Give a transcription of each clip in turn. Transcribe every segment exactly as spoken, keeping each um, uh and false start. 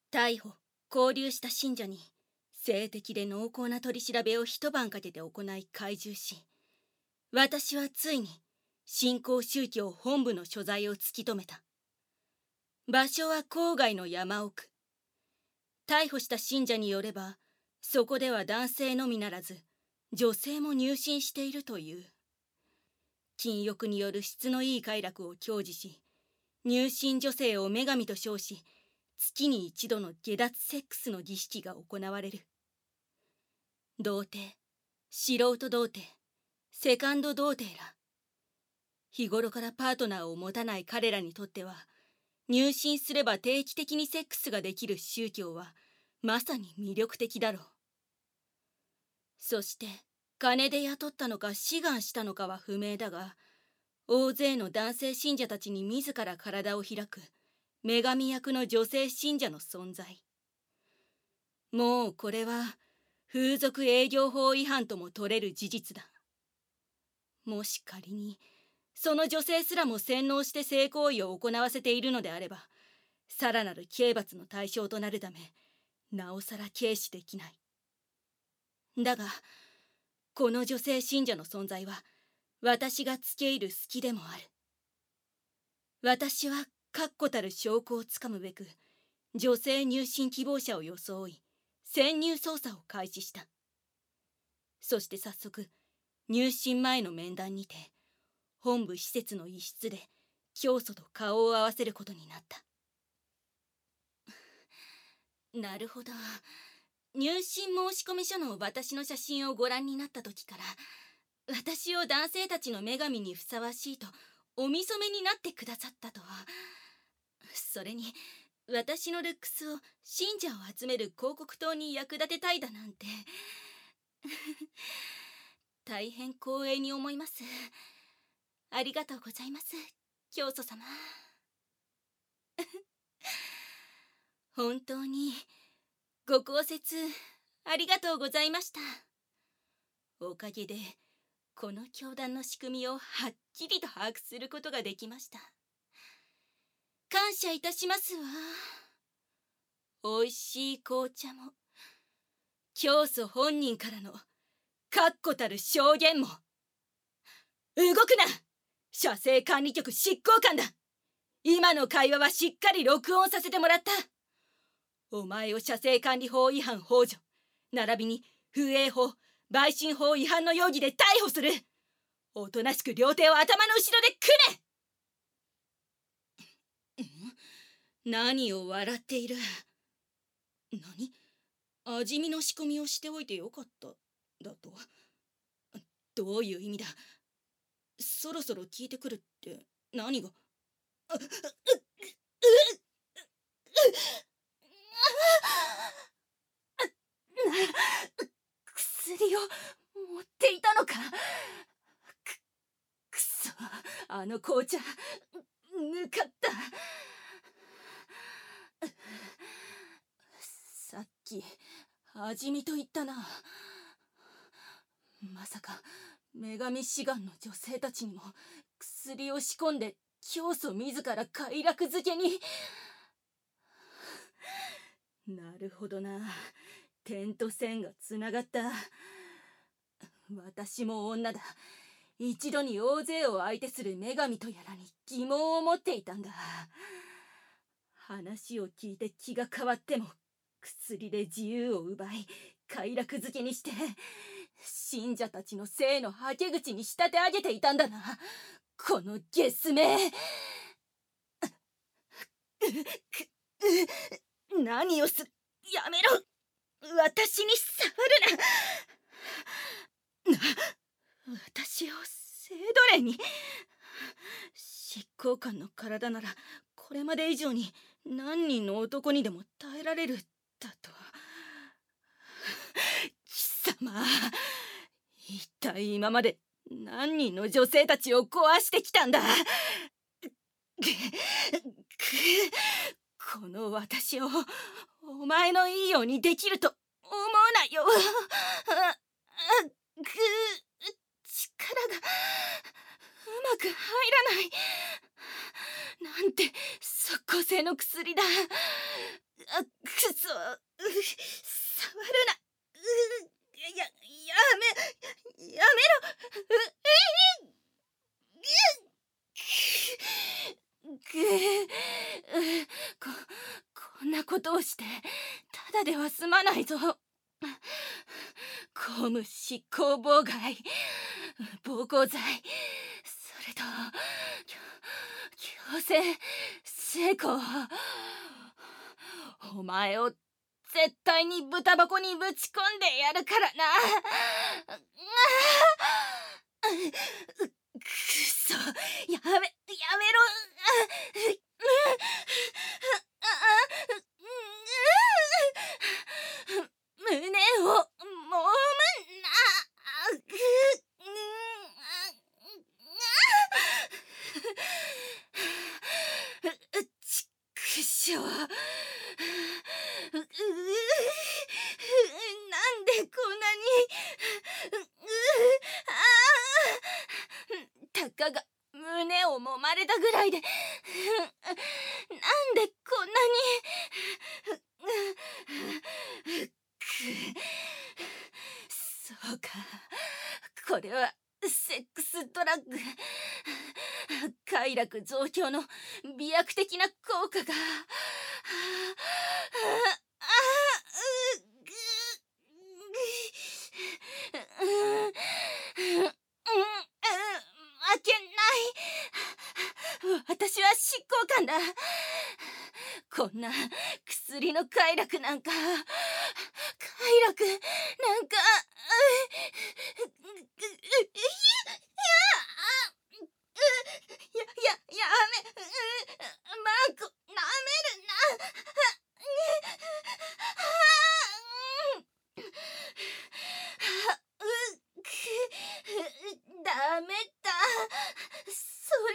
逮捕勾留した信者に性的で濃厚な取り調べを一晩かけて行い懐柔し、私はついに新興宗教本部の所在を突き止めた。場所は郊外の山奥。逮捕した信者によれば、そこでは男性のみならず女性も入信しているという。禁欲による質のいい快楽を享受し、入信女性を女神と称し、月に一度の下脱セックスの儀式が行われる。童貞、素人童貞、セカンド童貞ら。日頃からパートナーを持たない彼らにとっては、入信すれば定期的にセックスができる宗教はまさに魅力的だろう。そして金で雇ったのか志願したのかは不明だが、大勢の男性信者たちに自ら体を開く女神役の女性信者の存在。もうこれは風俗営業法違反とも取れる事実だ。もし仮にその女性すらも洗脳して性行為を行わせているのであれば、さらなる刑罰の対象となるため、なおさら軽視できない。だが、この女性信者の存在は、私が付け入る隙でもある。私は確固たる証拠をつかむべく、女性入信希望者を装い、潜入捜査を開始した。そして早速、入信前の面談にて、本部施設の一室で教祖と顔を合わせることになった。なるほど。入信申込書の私の写真をご覧になった時から、私を男性たちの女神にふさわしいとお見初めになってくださったと。それに私のルックスを信者を集める広告塔に役立てたいだなんて大変光栄に思います。ありがとうございます、教祖様。本当にご高説ありがとうございました。おかげでこの教団の仕組みをはっきりと把握することができました。感謝いたしますわ。おいしい紅茶も、教祖本人からの確固たる証言も。動くな、射精管理局執行官だ。今の会話はしっかり録音させてもらった。お前を射精管理法違反幇助並びに風営法売春法違反の容疑で逮捕する。おとなしく両手を頭の後ろで組め。何を笑っている。何、味見の仕込みをしておいてよかっただと。どういう意味だ。そろそろ聞いてくるって何が。うっうっうっ薬を持っていたのか。く、くそ、あの紅茶ぬかった。さっき味見と言ったな。まさか女神志願の女性たちにも薬を仕込んで教祖自ら快楽づけに。なるほどな。点と線がつながった。私も女だ。一度に大勢を相手する女神とやらに疑問を持っていたんだ。話を聞いて気が変わっても薬で自由を奪い快楽づけにして信者たちの性のはけ口に仕立て上げていたんだな、このゲスめ。何をす。やめろ、私に触るな。な、私を性奴隷に。執行官の体ならこれまで以上に何人の男にでも耐えられるだと。貴様、一体今まで何人の女性たちを壊してきたんだ。この私をお前のいいようにできると思うなよ。ぐ力がうまく入らない。なんて即効性の薬だ。 くそ、う触るな。うや、やめ、やめろ。うぐぐこ、こんなことをしてただでは済まないぞ。公務執行妨害、暴行罪、それと強制性交。お前を絶対に豚箱にぶち込んでやるからな。くそ、やめ、やめろ。胸を揉むな。ちくしょう。なんでこんなに。たかが胸を揉まれたぐらいで、なんでこんなに。そうか、これはセックスドラッグ、快楽増強の美薬的な効果が。負けない。私は執行官だ。こんな薬の快楽なんか、快楽なんか、や、や、やめ、マーコ、なめるな。ダメだ、それ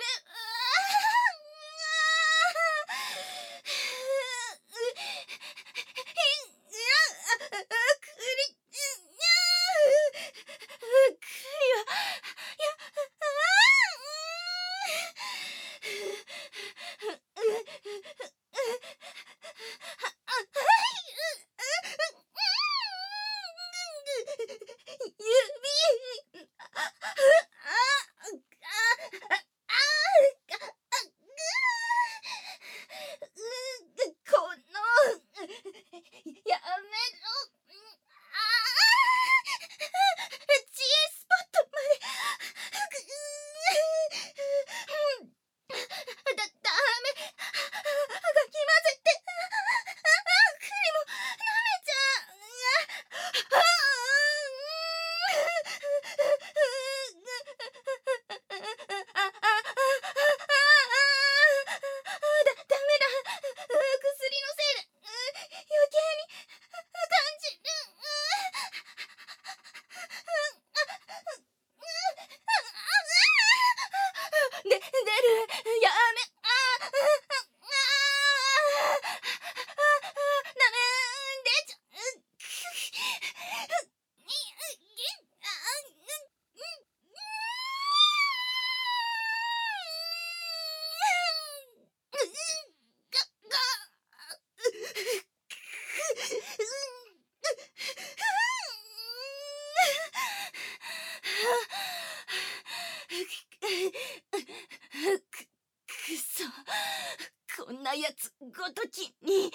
こんなやつごときに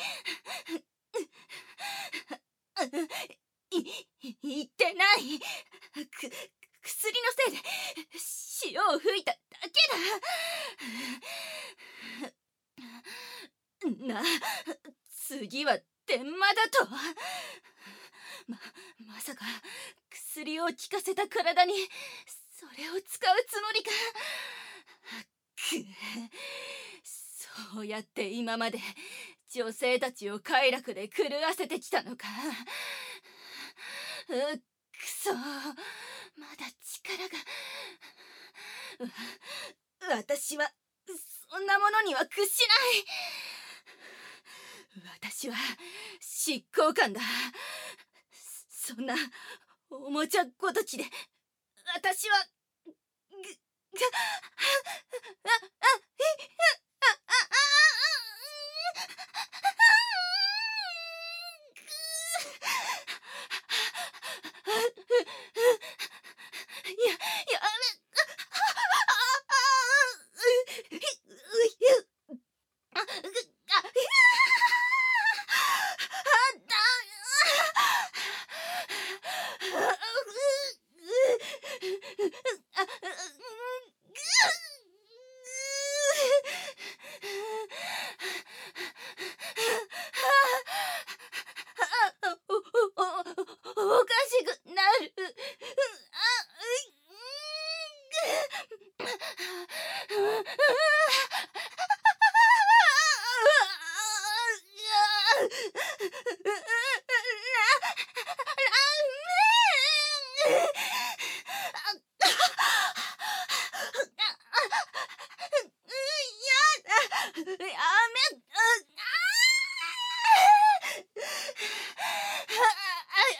い言ってない。く薬のせいで潮を吹いただけだ。な、次は天魔だと。ま、まさか薬を効かせた体にそれを使うつもりか。く、そうやって今まで女性たちを快楽で狂わせてきたのか。うっ、くそ、まだ力が。私はそんなものには屈しない。私は執行官だ。そんなおもちゃごときで私はぐがあああああ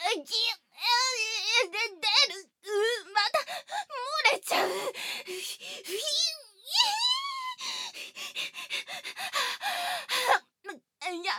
きえで出るまた漏れちゃう。やめろ。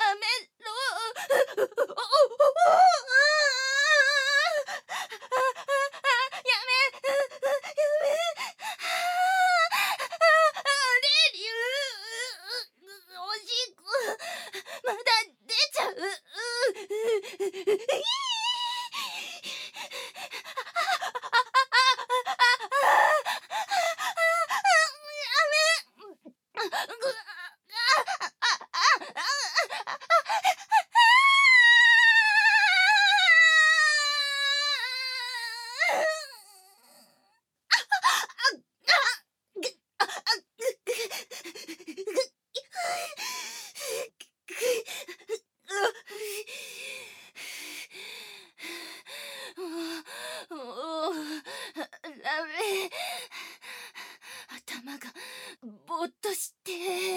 頭がぼーっとして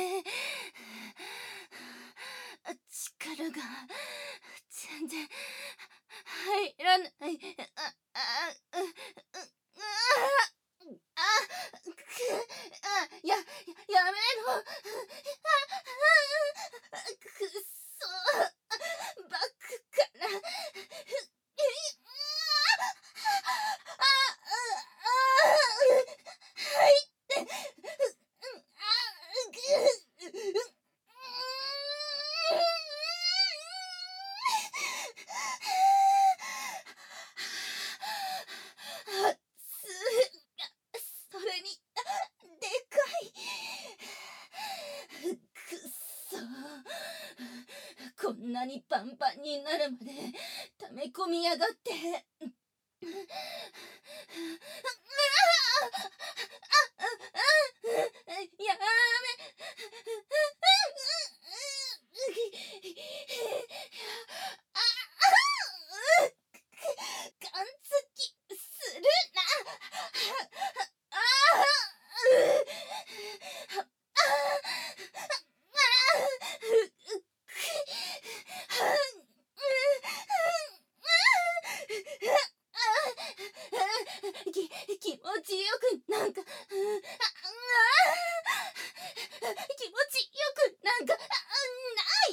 力が全然入らない。ああああややめろ。くっそバックからそれにでかい。くっそ、こんなにパンパンになるまで溜め込みやがって。やめ感激するな。き気持ちよくなんか気持ちよくなんかない。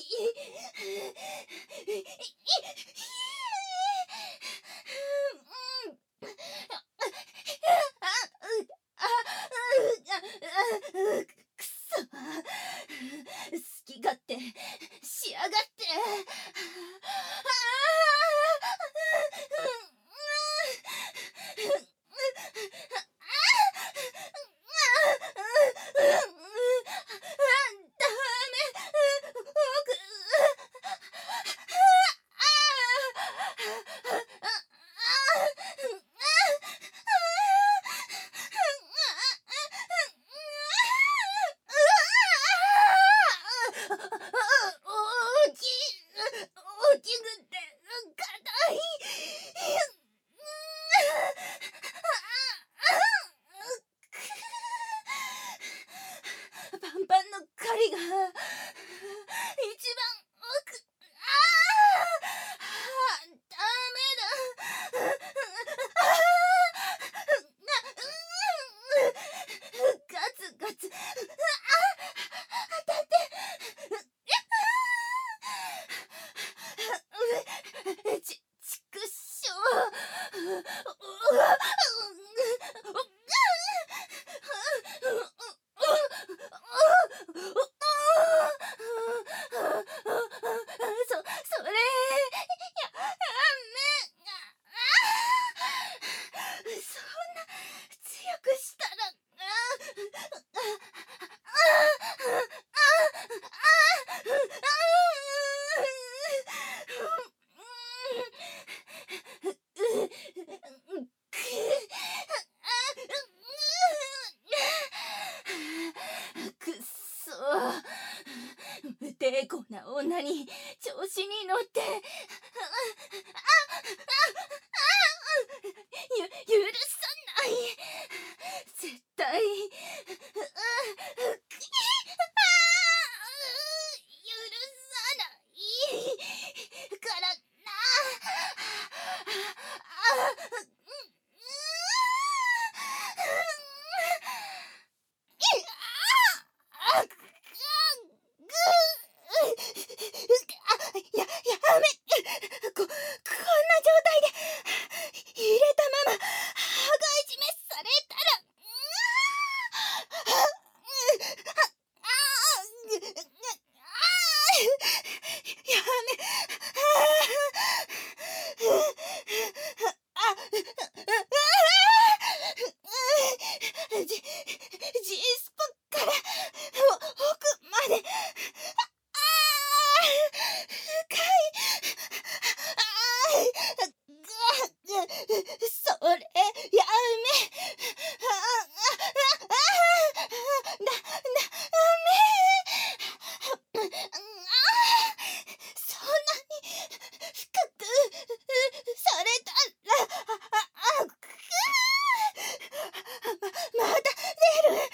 くそ、好き勝手しやがって。パンパンの狩りが一番奥。ああダメだ。ガツガツ当たって。ち、ちくしょう。そ、それやめ。そんな強くしたらくっそ、無抵抗な女に調子に乗ってゆ許さない。絶対許さないからな。 深い。ああ、それ、やめ。ああ、ああ、だ、だめ。そんなに深くされたら、あ、ま、また出る。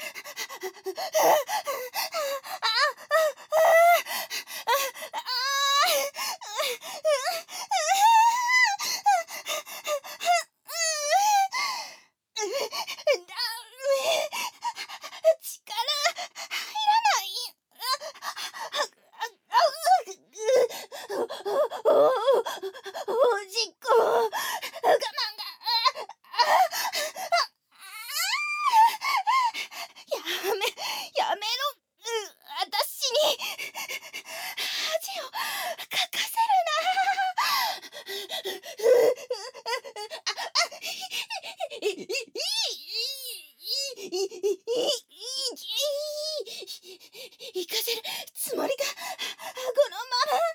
行かせるつもりか、このまま。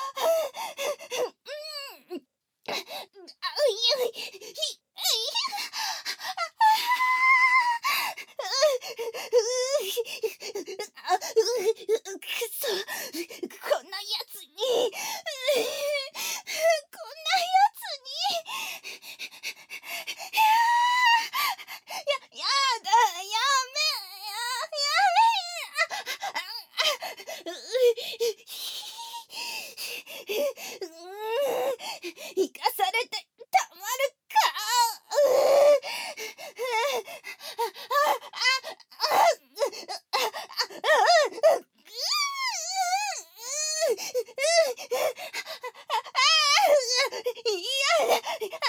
うん、あ、いや、ひ、あ、くそ、こんなやつに、こんなやつに。や、やだ、やめ、や、やめ。生かされてたまるか。いや、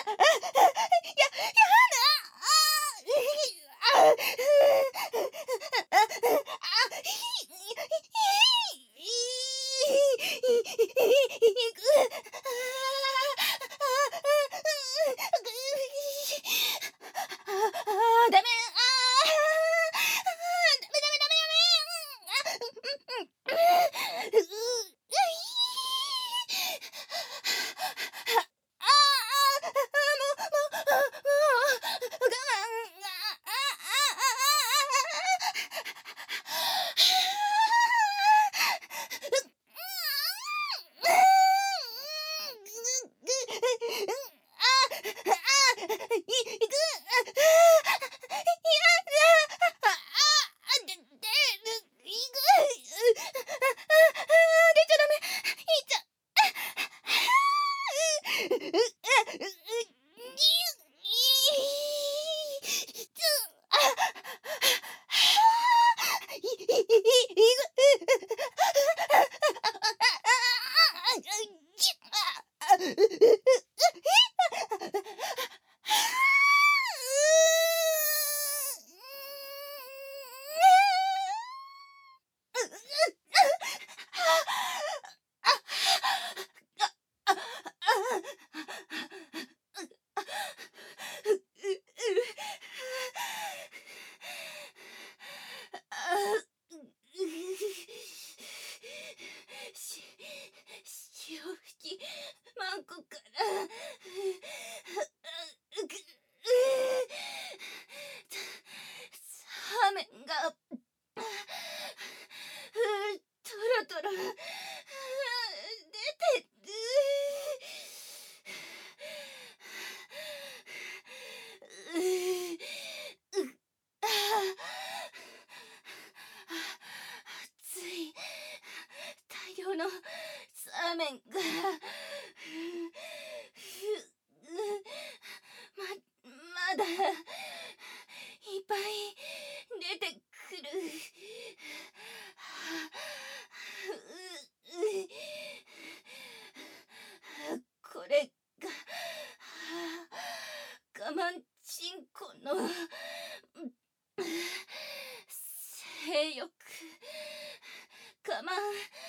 ダメ。し、潮吹きマンコから、サーメンが、トロトロ出てる。熱い大量のサーメンがま、まだいっぱい出てくる。これが我慢チンコの性欲。我慢